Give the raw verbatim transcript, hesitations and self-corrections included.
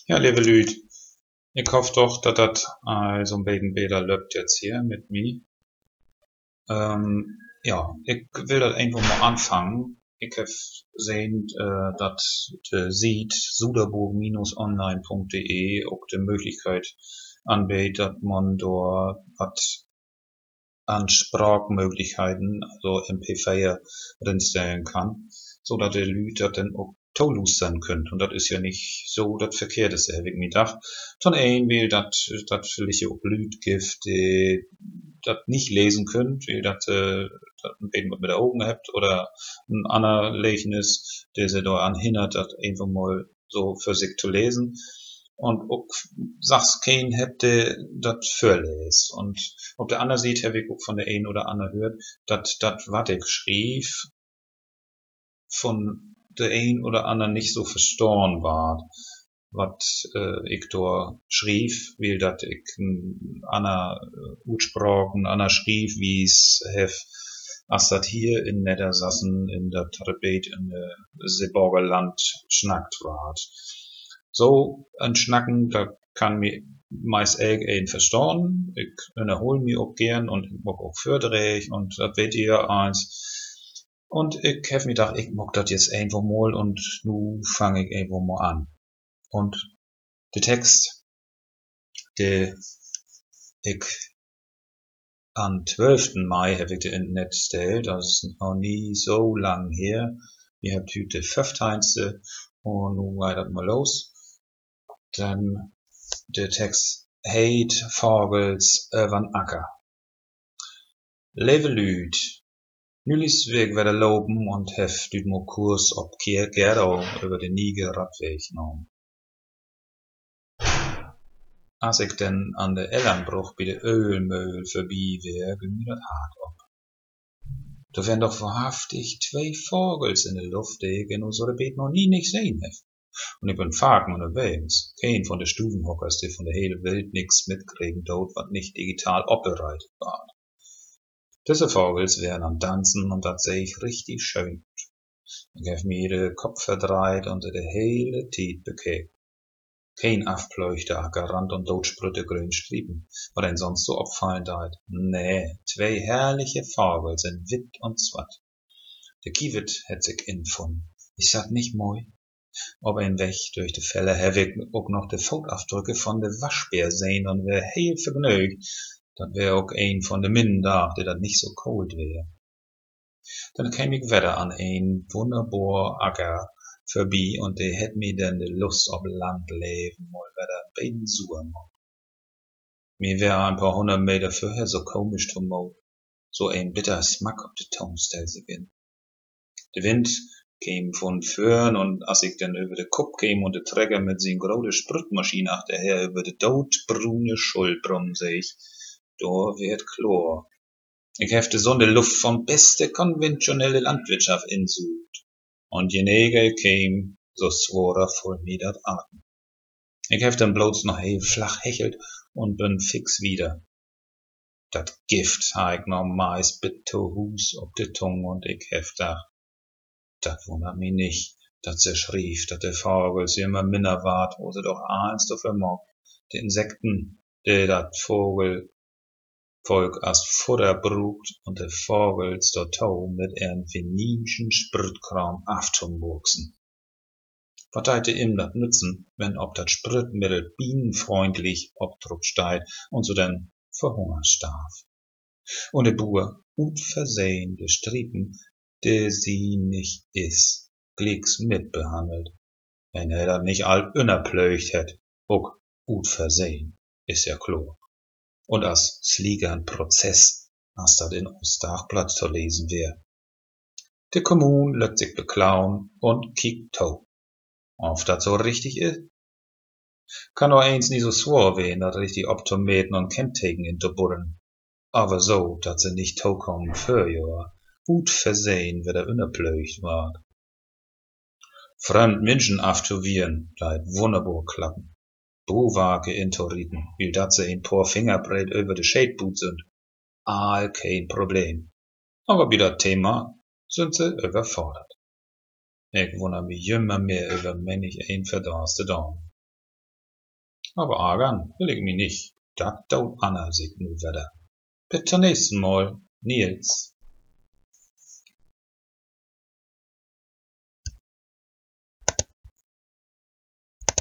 Ja, liebe Lüd, ich hoffe doch, dass das äh, so ein bisschen besser läuft jetzt hier mit mir. Ähm, ja, ich will das irgendwo mal anfangen. Ich habe gesehen, äh, dass der Seite suderburg-online punkt de auch die Möglichkeit anbietet, dass man dort was an Sprachmöglichkeiten, also M P vier, reinstellen kann, so dass der Lüd das dann auch tollustern könnt. Und das ist ja nicht so das Verkehrteste, habe ich mir gedacht. Von ein will, dass das vielleicht auch Lüd gibt, die das nicht lesen könnt, wie das äh, dat ein mit der Augen habt, oder ein anderer Leichnis, der sie da anhindert, das einfach mal so für sich zu lesen. Und auch sag's kein hätte das vorlest. Und auf der anderen Seite habe ich auch von der einen oder anderen hört, dass das, was ich schrieb, von der einen oder anderen nicht so verstorben war, was äh, ich da schrieb, weil dat ich ein ander äh, Utsprachen, ander schrieb, wie's hef, as dat hier in Niedersassen in der Rebet in der Seeborger Land schnackt ward. So ein Schnacken, da kann mir meist elk ein verstorben. Ich wiederhole mich auch gern und ich mag auch Förderich und das weet ihr eins. Und ich hef mir gedacht, ich mag das jetzt irgendwo mal und nu fange ich irgendwo mal an. Und der Text, der ich am zwölften Mai habe ich den in Netz gestellt, das ist noch nie so lang her. Wir haben heute den fünfzehnten und nun geht das mal los. Dann der Text Heit Vogels übern Acker. Lieve Lüd, nu liest wir wieder loben und heft düt mo Kurs ob Gerdau über den Niger Radweg genommen. Als ich denn an der Ellenbruch bei der Ölmühl vorbei wär, ging mir dat hart op. Da wären doch wahrhaftig zwei Vogels in der Luft, die ich in unserer Beet noch nie nicht sehen hef. Und ich bin Faken unterwegs. Kein von der Stubenhockers, die von der hele Welt nix mitkriegen dort, wat nicht digital opbereitet war. Diese Vogels wären am Tanzen und dat seh ich richtig schön. Ich hef mir den Kopf verdreht und de hele Tiet bekeken. Kein afpleuchte Ackerrand und Dotsprütte grün Striepen, wat ein sonst so opfallen deit. Nee, zwei herrliche Vogel sind witt und zwat. Der Kiewit het sich infunden. Ich sag nicht moi. Ob ein Weg durch de Felle hef ich auch noch de Fotabdrücke von de Waschbär sehen und wär heel vergnügt. Dat wär auch ein von de Minnen da, der dat nicht so kalt wär. Dann käm ich wieder an ein wunderbar Acker vorbei und de het mir denn de Lust ob Landleben mal wieder beiden suchen. Mir wär ein paar hundert Meter vorher so komisch zumut, so ein bitter Smack ob de Tonstelle bin. De Wind käm von vorn und als ich dann über de Kupp käm und de Träger mit sin grode Sprütmaschine achterher über de dotbrune Schuld brumm seh ich, da wird Chlor. Ich hef de Sonne Luft vom beste konventionelle Landwirtschaft insucht. Und je näher ich käm, so sworer voll mir dat Atem. Ich hef dann bloß noch heel flach hechelt und bin fix wieder. Dat Gift ha ich noch meist bitte Hus ob de Tung und ich hef da. Dat wundert mich nicht, dat se schrief, dat de Vogels immer minner ward, wo se doch eins do vermog. De Insekten, de dat Vogel Volk as Futter brucht und de Vogels dort tau mit ihren feninschen Sprittkram aftumwuchsen. Wat deit ihm dat nützen, wenn ob dat Spritmittel bienenfreundlich obdruck steit und so denn verhungert darf. Und de Buhr, ut versehen de Striepen, de sie nicht is, glicks mitbehandelt. Wenn er dat nicht all unerplöcht het, uck ut versehen, is ja klar. Und as sliegern Prozess, as dat in Ostdachblatt zu lesen wär. De Kommun lässt sich beklauen und kiekt tau. Ob dat so richtig is? Kann nur eins nie so swor wehen, dat richtig Optometen und Kenntaken in de Burren. Aber so, dat se nicht tau kommen für joa, gut versehen, wer der unerplöcht ward. Fremd Menschen aftuvieren, bleibt wunderbar klappen. Buwake intoriten, wie dat se ein paar Fingerbreit über de Scheidboot sind. All kein Problem. Aber bei dat Thema sind se überfordert. Ich wundere mich immer mehr über männlich ein verdarste Daumen. Aber ärgern will ich mich nicht, dat daut Anna sich nu wedder. Bis zum nächsten Mal, Nils.